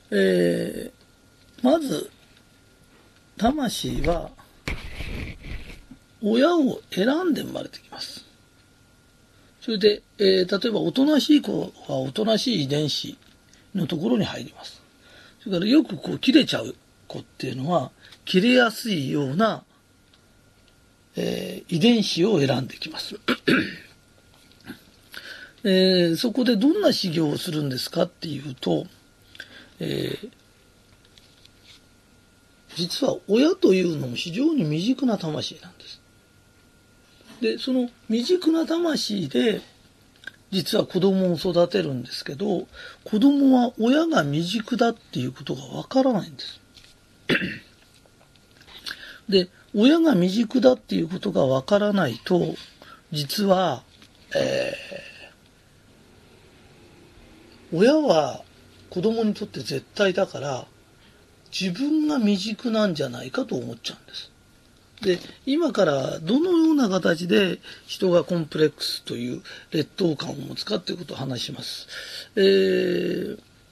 まず魂は親を選んで生まれてきます。それで、例えばおとなしい子はおとなしい遺伝子のところに入ります。それからよくこう切れちゃう子っていうのは切れやすいような、遺伝子を選んできます。そこでどんな修行をするんですかっていうと、実は親というのも非常に未熟な魂なんです。で、その未熟な魂で実は子供を育てるんですけど、子供は親が未熟だっていうことがわからないんです。で、親が未熟だっていうことがわからないと、実は、親は子供にとって絶対だから、自分が未熟なんじゃないかと思っちゃうんです。で、今からどのような形で人がコンプレックスという劣等感を持つかということを話します。